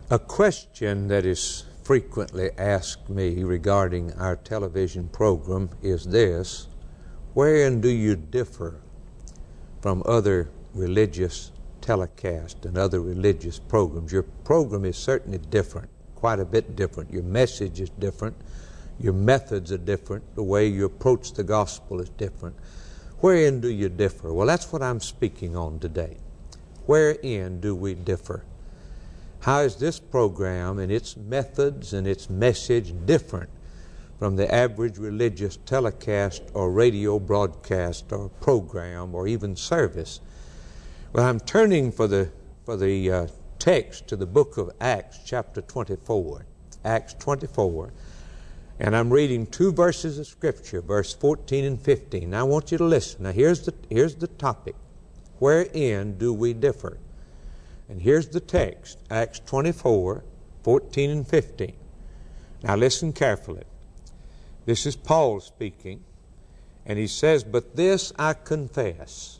A question that is frequently asked me regarding our television program is this: wherein do you differ from other religious telecasts and other religious programs? Your program is certainly different, quite a bit different. Your message is different. Your methods are different. The way you approach the gospel is different. Wherein do you differ? Well, that's what I'm speaking on today. Wherein do we differ? How is this program and its methods and its message different from the average religious telecast or radio broadcast or program or even service? Well, I'm turning for the text to the book of Acts, chapter 24. Acts 24. And I'm reading two verses of Scripture, verse 14 and 15. Now I want you to listen. Now here's the topic. Wherein do we differ? And here's the text, Acts 24, 14 and 15. Now listen carefully. This is Paul speaking, and he says, "But this I confess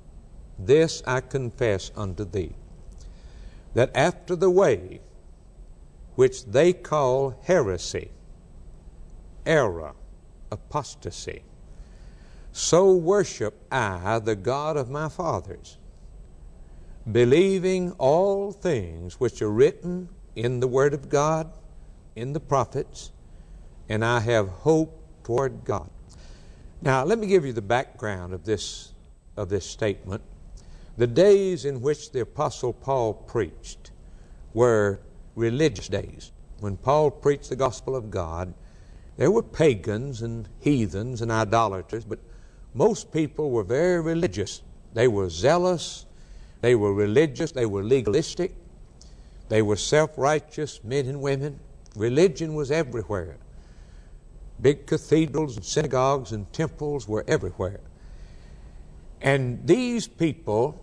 unto thee, that after the way which they call heresy, error, apostasy, so worship I the God of my fathers, believing all things which are written in the Word of God, in the prophets, and I have hope toward God." Now, let me give you the background of this statement. The days in which the Apostle Paul preached were religious days. When Paul preached the gospel of God, there were pagans and heathens and idolaters, but most people were very religious. They were zealous. They were religious, they were legalistic, they were self-righteous men and women. Religion was everywhere. Big cathedrals and synagogues and temples were everywhere. And these people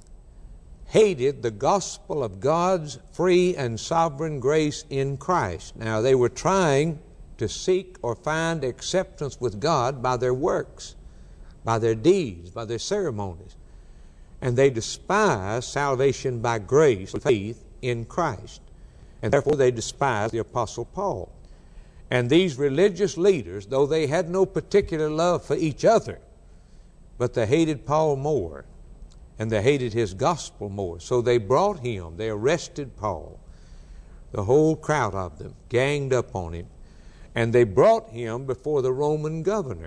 hated the gospel of God's free and sovereign grace in Christ. Now, they were trying to seek or find acceptance with God by their works, by their deeds, by their ceremonies. And they despise salvation by grace, faith in Christ. And therefore they despise the Apostle Paul. And these religious leaders, though they had no particular love for each other, but they hated Paul more, and they hated his gospel more. So they brought him, they arrested Paul, the whole crowd of them, ganged up on him, and they brought him before the Roman governor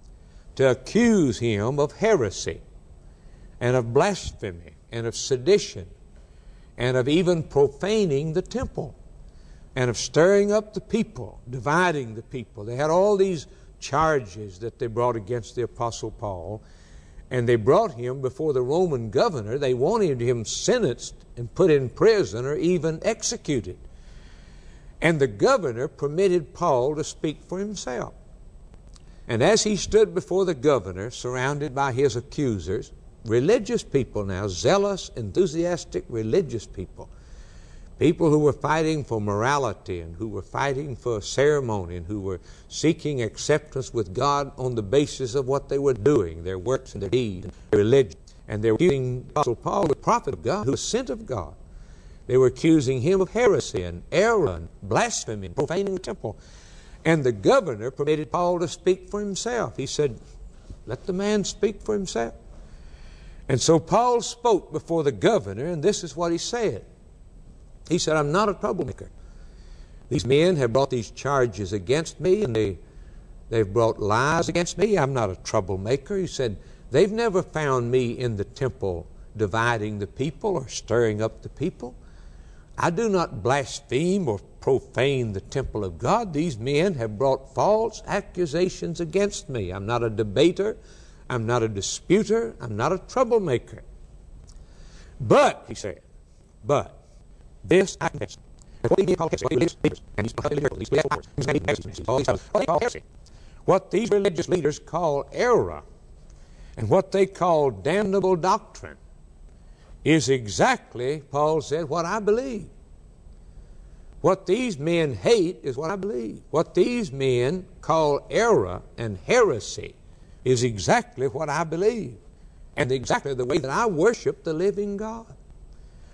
to accuse him of heresy, and of blasphemy, and of sedition, and of even profaning the temple, and of stirring up the people, dividing the people. They had all these charges that they brought against the Apostle Paul, and they brought him before the Roman governor. They wanted him sentenced and put in prison or even executed. And the governor permitted Paul to speak for himself. And as he stood before the governor, surrounded by his accusers, religious people now, zealous, enthusiastic religious people, people who were fighting for morality and who were fighting for ceremony and who were seeking acceptance with God on the basis of what they were doing, their works and their deeds and their religion. And they were accusing Apostle Paul, the prophet of God, who was sent of God. They were accusing him of heresy and error and blasphemy and profaning the temple. And the governor permitted Paul to speak for himself. He said, "Let the man speak for himself." And so Paul spoke before the governor, and this is what he said. He said, "I'm not a troublemaker. These men have brought these charges against me, and they've brought lies against me. I'm not a troublemaker." He said, "They've never found me in the temple dividing the people or stirring up the people. I do not blaspheme or profane the temple of God. These men have brought false accusations against me. I'm not a debater. I'm not a disputer. I'm not a troublemaker. But," he said, "but this I confess, what these religious leaders call error and what they call damnable doctrine is exactly," Paul said, "what I believe. What these men hate is what I believe. What these men call error and heresy is exactly what I believe, and exactly the way that I worship the living God."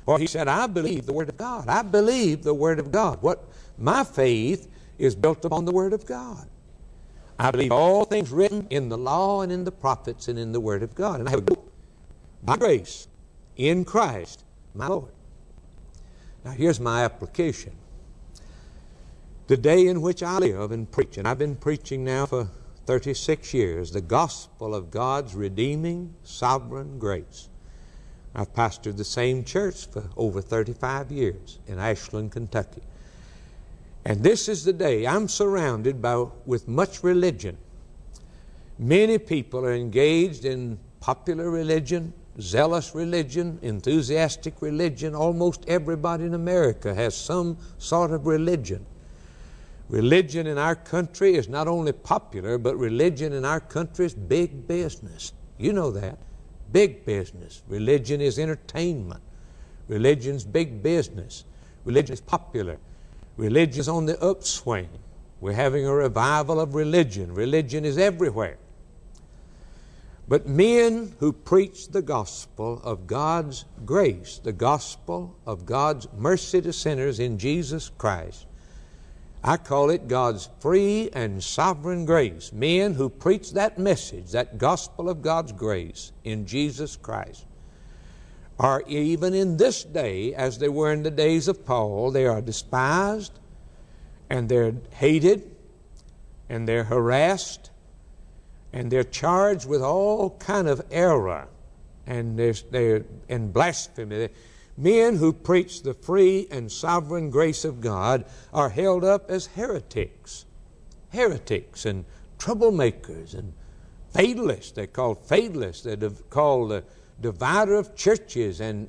For he said, I believe the Word of God. I believe the Word of God. My faith is built upon the Word of God. I believe all things written in the law and in the prophets and in the Word of God. And I have hope by grace in Christ, my Lord. Now here's my application. The day in which I live and preach, and I've been preaching now for 36 years, the gospel of God's redeeming, sovereign grace. I've pastored the same church for over 35 years in Ashland, Kentucky. And this is the day I'm surrounded with much religion. Many people are engaged in popular religion, zealous religion, enthusiastic religion. Almost everybody in America has some sort of religion. Religion in our country is not only popular, but religion in our country is big business. You know that. Big business. Religion is entertainment. Religion's big business. Religion is popular. Religion is on the upswing. We're having a revival of religion. Religion is everywhere. But men who preach the gospel of God's grace, the gospel of God's mercy to sinners in Jesus Christ, I call it God's free and sovereign grace. Men who preach that message, that gospel of God's grace in Jesus Christ, are even in this day, as they were in the days of Paul, they are despised, and they're hated, and they're harassed, and they're charged with all kind of error, and they're in blasphemy. Men who preach the free and sovereign grace of God are held up as heretics and troublemakers and fatalists. They're called fatalists. They're called the divider of churches and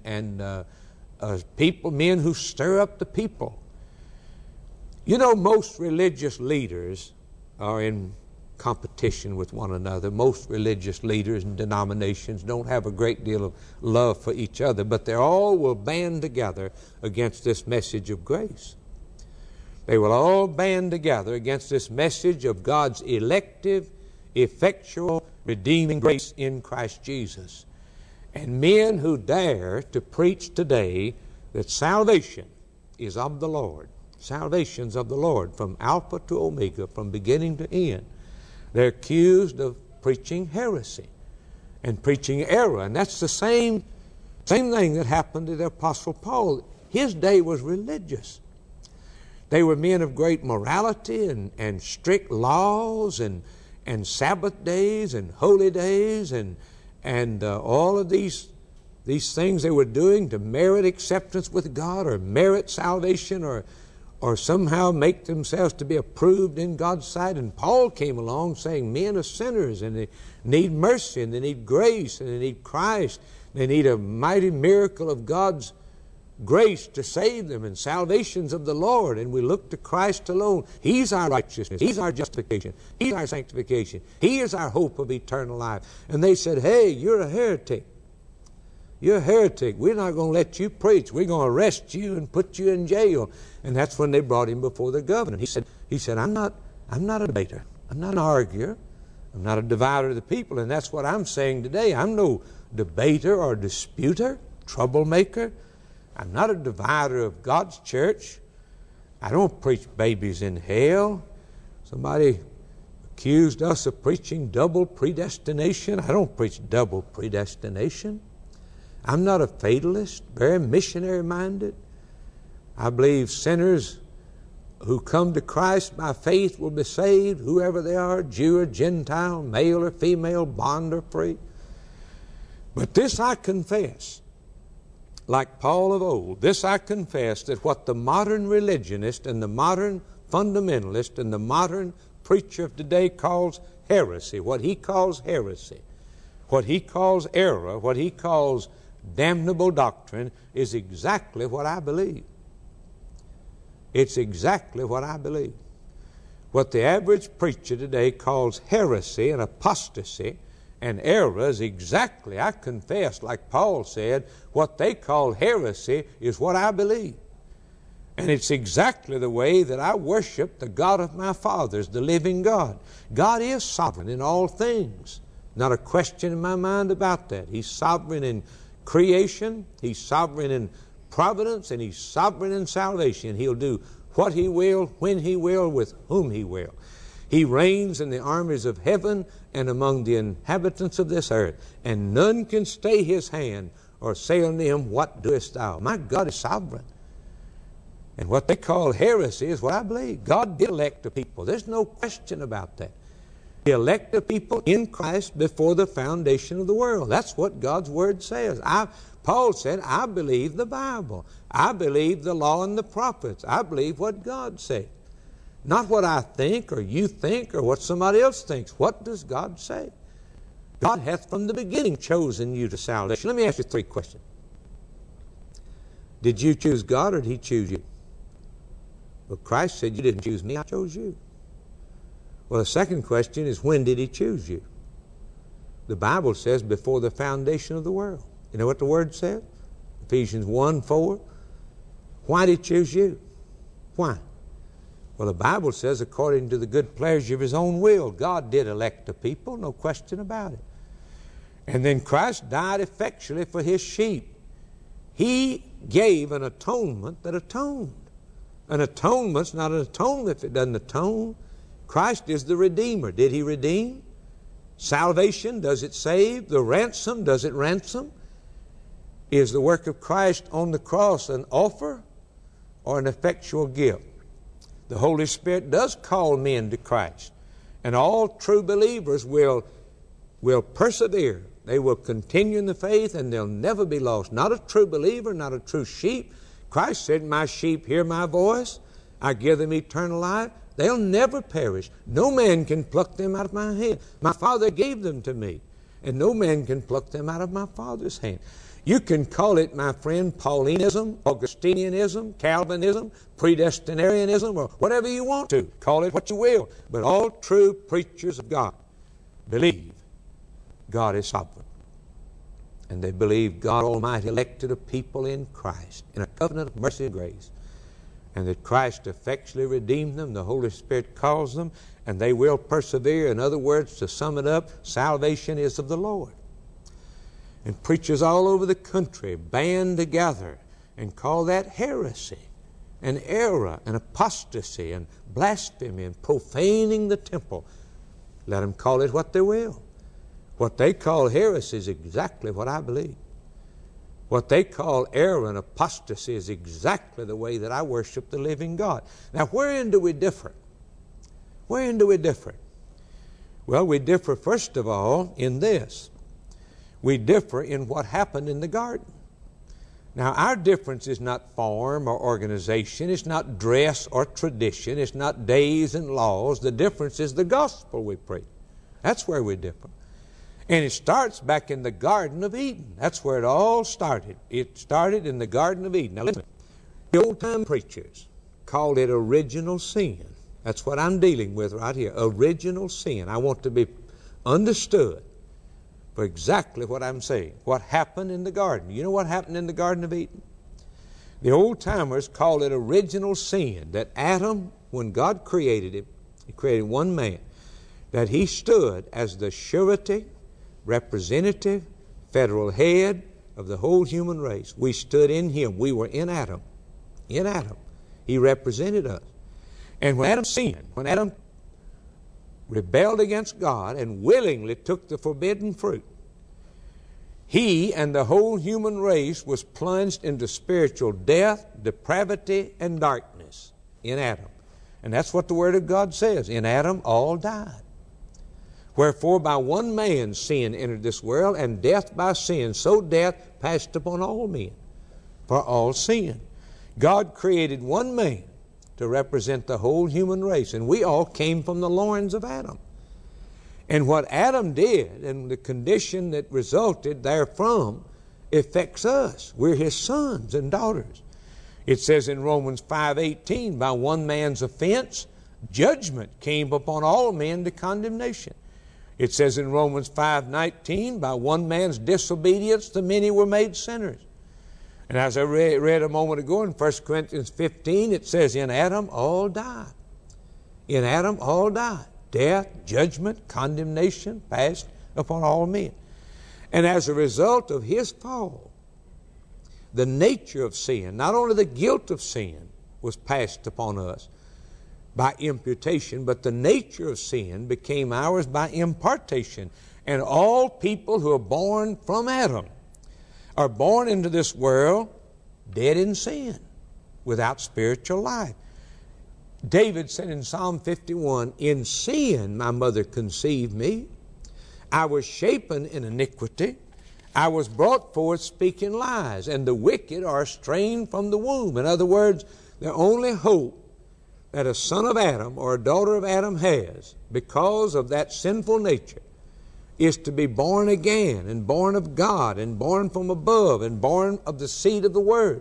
men who stir up the people. You know, most religious leaders are in competition with one another. Most religious leaders and denominations don't have a great deal of love for each other, but they all will band together against this message of grace. They will all band together against this message of God's elective, effectual, redeeming grace in Christ Jesus. And men who dare to preach today that salvation is of the Lord. Salvation's of the Lord from Alpha to Omega, from beginning to end. They're accused of preaching heresy and preaching error. And that's the same thing that happened to the Apostle Paul. His day was religious. They were men of great morality and strict laws and Sabbath days and holy days and all of these things they were doing to merit acceptance with God or merit salvation or somehow make themselves to be approved in God's sight. And Paul came along saying men are sinners and they need mercy and they need grace and they need Christ. They need a mighty miracle of God's grace to save them, and salvation's of the Lord, and we look to Christ alone. He's our righteousness. He's our justification. He's our sanctification. He is our hope of eternal life. And they said, hey, you're a heretic. You're a heretic. We're not going to let you preach. We're going to arrest you and put you in jail. And that's when they brought him before the governor. He said, I'm not a debater. I'm not an arguer. I'm not a divider of the people. And that's what I'm saying today. I'm no debater or disputer, troublemaker. I'm not a divider of God's church. I don't preach babies in hell. Somebody accused us of preaching double predestination. I don't preach double predestination. I'm not a fatalist, very missionary-minded. I believe sinners who come to Christ by faith will be saved, whoever they are, Jew or Gentile, male or female, bond or free. But this I confess, like Paul of old, this I confess, that what the modern religionist and the modern fundamentalist and the modern preacher of today calls heresy, what he calls heresy, what he calls error, what he calls damnable doctrine, is exactly what I believe. It's exactly what I believe. What the average preacher today calls heresy and apostasy and error is exactly, I confess, like Paul said, what they call heresy is what I believe. And it's exactly the way that I worship the God of my fathers, the living God. God is sovereign in all things. Not a question in my mind about that. He's sovereign in creation. He's sovereign in providence and He's sovereign in salvation. He'll do what He will, when He will, with whom He will. He reigns in the armies of heaven and among the inhabitants of this earth, and none can stay His hand or say unto Him, what doest thou? My God is sovereign. And what they call heresy is what I believe. God did elect a people. There's no question about that. He elected a people in Christ before the foundation of the world. That's what God's Word says. Paul said, I believe the Bible. I believe the law and the prophets. I believe what God said. Not what I think or you think or what somebody else thinks. What does God say? God hath from the beginning chosen you to salvation. Let me ask you 3 questions. Did you choose God or did He choose you? Well, Christ said, you didn't choose me, I chose you. Well, the second question is, when did He choose you? The Bible says, before the foundation of the world. You know what the Word says? Ephesians 1:4. Why did He choose you? Why? Well, the Bible says, according to the good pleasure of His own will, God did elect a people, no question about it. And then Christ died effectually for His sheep. He gave an atonement that atoned. An atonement's not an atonement if it doesn't atone. Christ is the Redeemer. Did He redeem? Salvation, does it save? The ransom, does it ransom? Is the work of Christ on the cross an offer or an effectual gift? The Holy Spirit does call men to Christ. And all true believers will persevere. They will continue in the faith and they'll never be lost. Not a true believer, not a true sheep. Christ said, my sheep hear my voice. I give them eternal life. They'll never perish. No man can pluck them out of my hand. My Father gave them to me, and no man can pluck them out of my Father's hand. You can call it, my friend, Paulinism, Augustinianism, Calvinism, predestinarianism, or whatever you want to. Call it what you will. But all true preachers of God believe God is sovereign. And they believe God Almighty elected a people in Christ, in a covenant of mercy and grace. And that Christ effectually redeemed them. The Holy Spirit calls them, and they will persevere. In other words, to sum it up, salvation is of the Lord. And preachers all over the country band together and call that heresy and error and apostasy and blasphemy and profaning the temple. Let them call it what they will. What they call heresy is exactly what I believe. What they call error and apostasy is exactly the way that I worship the living God. Now, wherein do we differ? Wherein do we differ? Well, we differ, first of all, in this. We differ in what happened in the garden. Now, our difference is not form or organization. It's not dress or tradition. It's not days and laws. The difference is the gospel we preach. That's where we differ. And it starts back in the Garden of Eden. That's where it all started. It started in the Garden of Eden. Now listen, the old-time preachers called it original sin. That's what I'm dealing with right here, original sin. I want to be understood for exactly what I'm saying. What happened in the garden. You know what happened in the Garden of Eden? The old-timers called it original sin, that Adam, when God created him, He created one man, that he stood as the surety, representative, federal head of the whole human race. We stood in Him. We were in Adam. In Adam. He represented us. And when Adam sinned, when Adam rebelled against God and willingly took the forbidden fruit, he and the whole human race was plunged into spiritual death, depravity, and darkness in Adam. And that's what the Word of God says. In Adam all died. Wherefore by one man sin entered this world, and death by sin. So death passed upon all men, for all sin. God created one man to represent the whole human race, and we all came from the loins of Adam. And what Adam did, and the condition that resulted therefrom, affects us. We're his sons and daughters. It says in Romans 5:18, by one man's offense, judgment came upon all men to condemnation. It says in Romans 5:19, by one man's disobedience, the many were made sinners. And as I read a moment ago in 1 Corinthians 15, it says, in Adam all died. In Adam all died. Death, judgment, condemnation passed upon all men. And as a result of his fall, the nature of sin, not only the guilt of sin was passed upon us by imputation, but the nature of sin became ours by impartation. And all people who are born from Adam are born into this world dead in sin, without spiritual life. David said in Psalm 51, "In sin my mother conceived me. I was shapen in iniquity. I was brought forth speaking lies, and the wicked are estranged from the womb." In other words, the only hope that a son of Adam or a daughter of Adam has because of that sinful nature is to be born again and born of God and born from above and born of the seed of the Word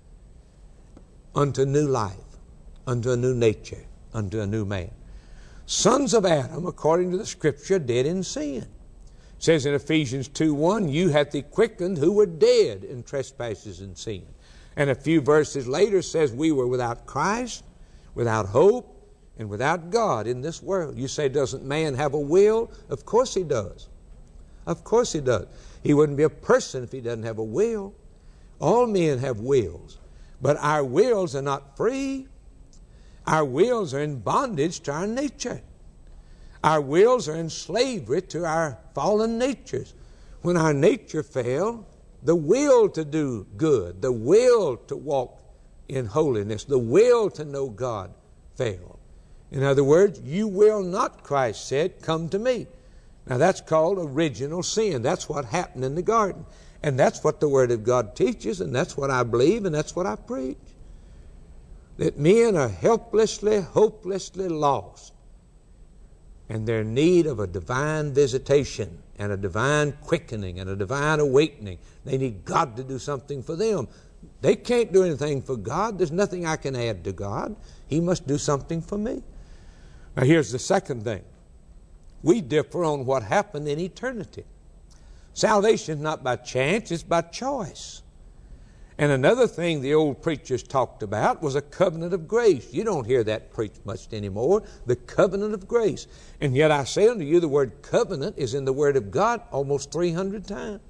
unto new life, unto a new nature, unto a new man. Sons of Adam, according to the Scripture, dead in sin. It says in Ephesians 2:1, "You hath he quickened who were dead in trespasses and sin." And a few verses later says we were without Christ, without hope, and without God in this world. You say, doesn't man have a will? Of course he does. Of course he does. He wouldn't be a person if he doesn't have a will. All men have wills. But our wills are not free. Our wills are in bondage to our nature. Our wills are in slavery to our fallen natures. When our nature fell, the will to do good, the will to walk in holiness, the will to know God failed. In other words, "You will not," Christ said, "come to me." Now that's called original sin. That's what happened in the garden. And that's what the Word of God teaches, and that's what I believe, and that's what I preach. That men are helplessly, hopelessly lost, and they're in need of a divine visitation and a divine quickening and a divine awakening. They need God to do something for them. They can't do anything for God. There's nothing I can add to God. He must do something for me. Now here's the second thing. We differ on what happened in eternity. Salvation is not by chance, it's by choice. And another thing the old preachers talked about was a covenant of grace. You don't hear that preached much anymore, the covenant of grace. And yet I say unto you, the word covenant is in the Word of God almost 300 times.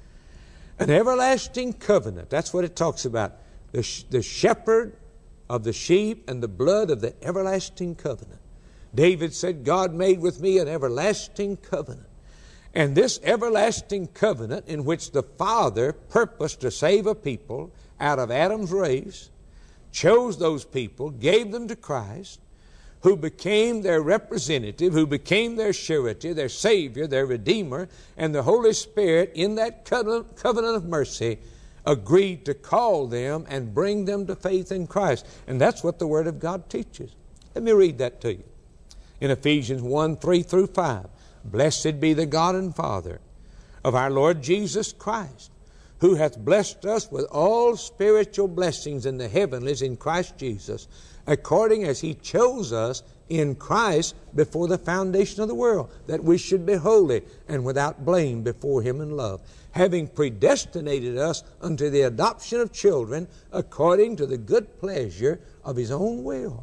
An everlasting covenant, that's what it talks about. The shepherd of the sheep and the blood of the everlasting covenant. David said, "God made with me an everlasting covenant." And this everlasting covenant in which the Father purposed to save a people out of Adam's race, chose those people, gave them to Christ, who became their representative, who became their surety, their Savior, their Redeemer, and the Holy Spirit in that covenant of mercy agreed to call them and bring them to faith in Christ. And that's what the Word of God teaches. Let me read that to you. In Ephesians 1:3-5, "Blessed be the God and Father of our Lord Jesus Christ, who hath blessed us with all spiritual blessings in the heavenlies in Christ Jesus, according as He chose us in Christ before the foundation of the world, that we should be holy and without blame before Him in love, having predestinated us unto the adoption of children according to the good pleasure of His own will."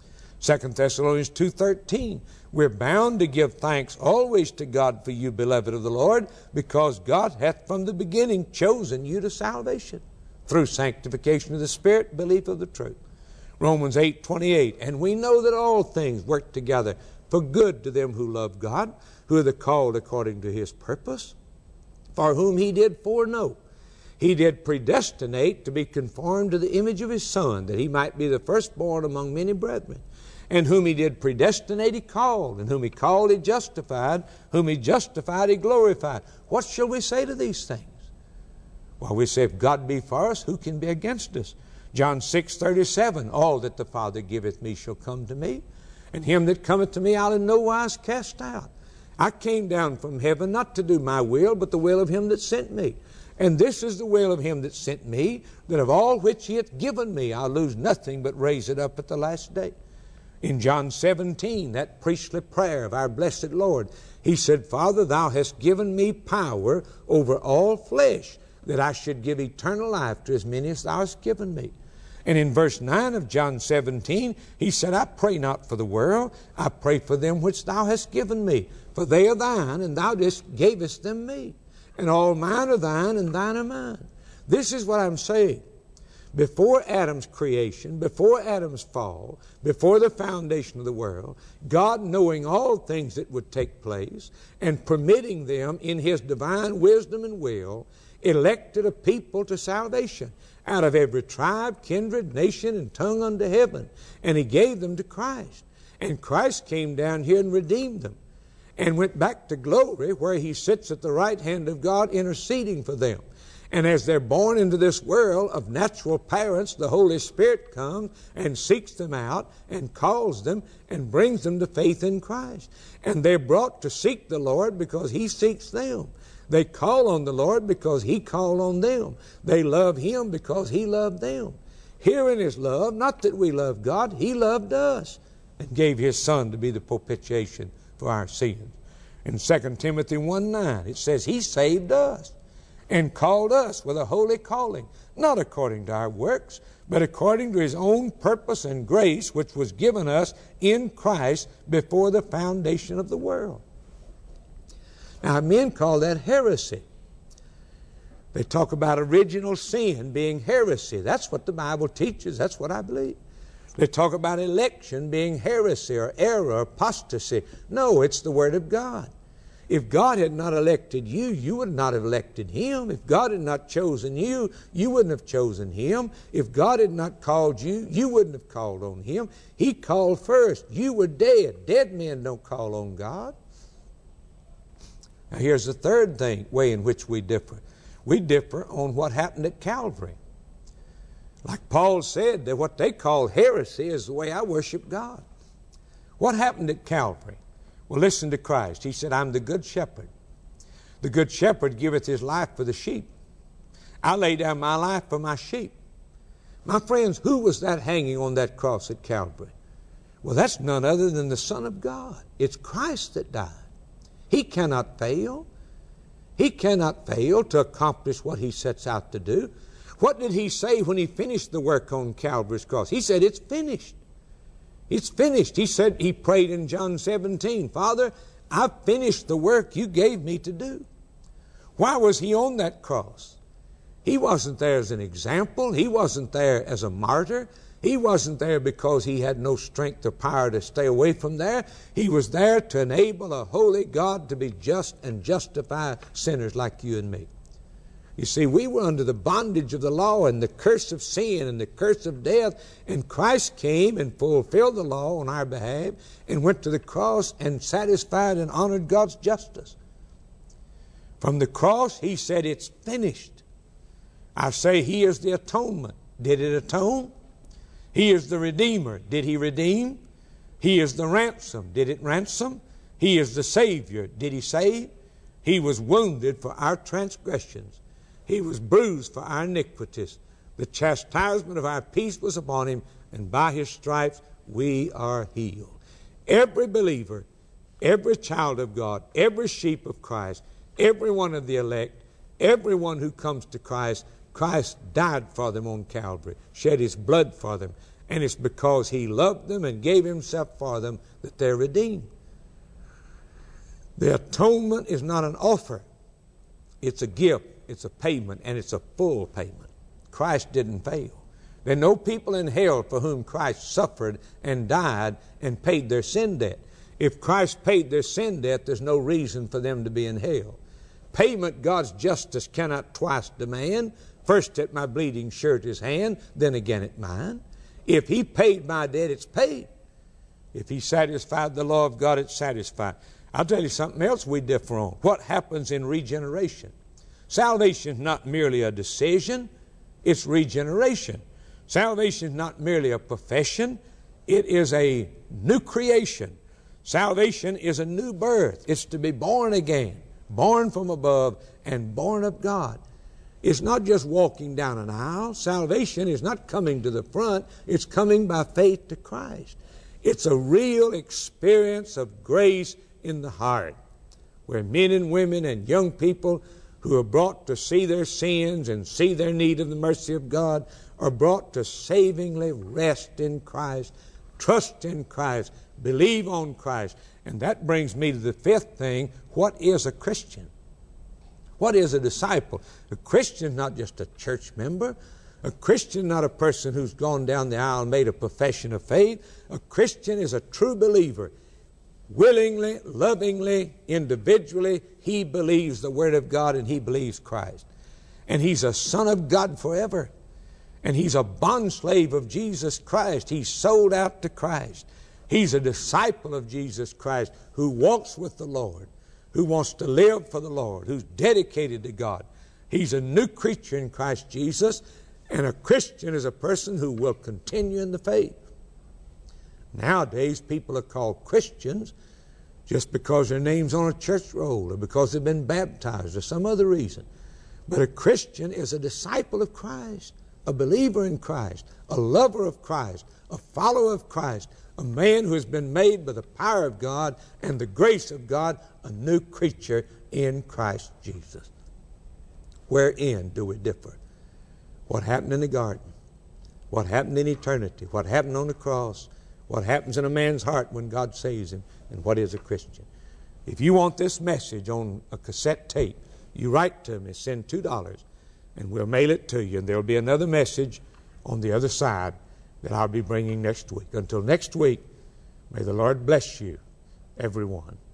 2 Thessalonians 2:13, "We're bound to give thanks always to God for you, beloved of the Lord, because God hath from the beginning chosen you to salvation, through sanctification of the Spirit, belief of the truth." Romans 8:28, "And we know that all things work together for good to them who love God, who are the called according to His purpose, for whom He did foreknow. He did predestinate to be conformed to the image of His Son, that He might be the firstborn among many brethren. And whom He did predestinate, He called. And whom He called, He justified. Whom He justified, He glorified." What shall we say to these things? Well, we say, if God be for us, who can be against us? John 6:37, "All that the Father giveth me shall come to me, and him that cometh to me I'll in no wise cast out." I came down from heaven not to do my will, but the will of Him that sent me. And this is the will of Him that sent me, that of all which He hath given me I'll lose nothing, but raise it up at the last day. In John 17, that priestly prayer of our blessed Lord, He said, "Father, Thou hast given me power over all flesh, that I should give eternal life to as many as Thou hast given me." And in verse 9 of John 17, He said, "I pray not for the world, I pray for them which Thou hast given me. For they are Thine, and Thou just gavest them me. And all mine are Thine, and Thine are mine. This is what I'm saying. Before Adam's creation, before Adam's fall, before the foundation of the world, God, knowing all things that would take place and permitting them in His divine wisdom and will, elected a people to salvation out of every tribe, kindred, nation, and tongue under heaven. And He gave them to Christ. And Christ came down here and redeemed them and went back to glory where He sits at the right hand of God interceding for them. And as they're born into this world of natural parents, the Holy Spirit comes and seeks them out and calls them and brings them to faith in Christ. And they're brought to seek the Lord because He seeks them. They call on the Lord because He called on them. They love Him because He loved them. Herein is love, not that we love God, He loved us and gave His Son to be the propitiation for our sins. In 2 Timothy 1:9, it says He saved us and called us with a holy calling, not according to our works, but according to His own purpose and grace, which was given us in Christ before the foundation of the world. Now, men call that heresy. They talk about original sin being heresy. That's what the Bible teaches. That's what I believe. They talk about election being heresy or error or apostasy. No, it's the Word of God. If God had not elected you, you would not have elected Him. If God had not chosen you, you wouldn't have chosen Him. If God had not called you, you wouldn't have called on Him. He called first. You were dead. Dead men don't call on God. Now here's the third way in which we differ. We differ on what happened at Calvary. Like Paul said, that what they call heresy is the way I worship God. What happened at Calvary? Well, listen to Christ. He said, I'm the good shepherd. The good shepherd giveth his life for the sheep. I lay down my life for my sheep. My friends, who was that hanging on that cross at Calvary? Well, that's none other than the Son of God. It's Christ that died. He cannot fail. He cannot fail to accomplish what He sets out to do. What did He say when He finished the work on Calvary's cross? He said, it's finished. It's finished. He said, He prayed in John 17, Father, I've finished the work You gave Me to do. Why was He on that cross? He wasn't there as an example. He wasn't there as a martyr. He wasn't there because He had no strength or power to stay away from there. He was there to enable a holy God to be just and justify sinners like you and me. You see, we were under the bondage of the law and the curse of sin and the curse of death, and Christ came and fulfilled the law on our behalf and went to the cross and satisfied and honored God's justice. From the cross, He said, it's finished. I say He is the atonement. Did it atone? He is the Redeemer. Did He redeem? He is the ransom. Did it ransom? He is the Savior. Did He save? He was wounded for our transgressions. He was bruised for our iniquities. The chastisement of our peace was upon Him, and by His stripes we are healed. Every believer, every child of God, every sheep of Christ, every one of the elect, everyone who comes to Christ, Christ died for them on Calvary, shed His blood for them, and it's because He loved them and gave Himself for them that they're redeemed. The atonement is not an offer. It's a gift, it's a payment, and it's a full payment. Christ didn't fail. There are no people in hell for whom Christ suffered and died and paid their sin debt. If Christ paid their sin debt, there's no reason for them to be in hell. Payment God's justice cannot twice demand. First at my bleeding surety's hand, then again at mine. If He paid my debt, it's paid. If He satisfied the law of God, it's satisfied. I'll tell you something else we differ on. What happens in regeneration? Salvation is not merely a decision, it's regeneration. Salvation is not merely a profession, it is a new creation. Salvation is a new birth. It's to be born again, born from above and born of God. It's not just walking down an aisle. Salvation is not coming to the front. It's coming by faith to Christ. It's a real experience of grace in the heart, where men and women and young people who are brought to see their sins and see their need of the mercy of God are brought to savingly rest in Christ, trust in Christ, believe on Christ. And that brings me to the fifth thing. What is a Christian? What is a disciple? A Christian is not just a church member. A Christian, not a person who's gone down the aisle and made a profession of faith. A Christian is a true believer. Willingly, lovingly, individually, he believes the Word of God and he believes Christ. And he's a son of God forever. And he's a bondslave of Jesus Christ. He's sold out to Christ. He's a disciple of Jesus Christ who walks with the Lord, who wants to live for the Lord, who's dedicated to God. He's a new creature in Christ Jesus. And a Christian is a person who will continue in the faith. Nowadays, people are called Christians just because their name's on a church roll or because they've been baptized or some other reason. But a Christian is a disciple of Christ, a believer in Christ, a lover of Christ, a follower of Christ, a man who has been made by the power of God and the grace of God, a new creature in Christ Jesus. Wherein do we differ? What happened in the garden? What happened in eternity? What happened on the cross? What happens in a man's heart when God saves him? And what is a Christian? If you want this message on a cassette tape, you write to me, send $2, and we'll mail it to you. And there'll be another message on the other side that I'll be bringing next week. Until next week, may the Lord bless you, everyone.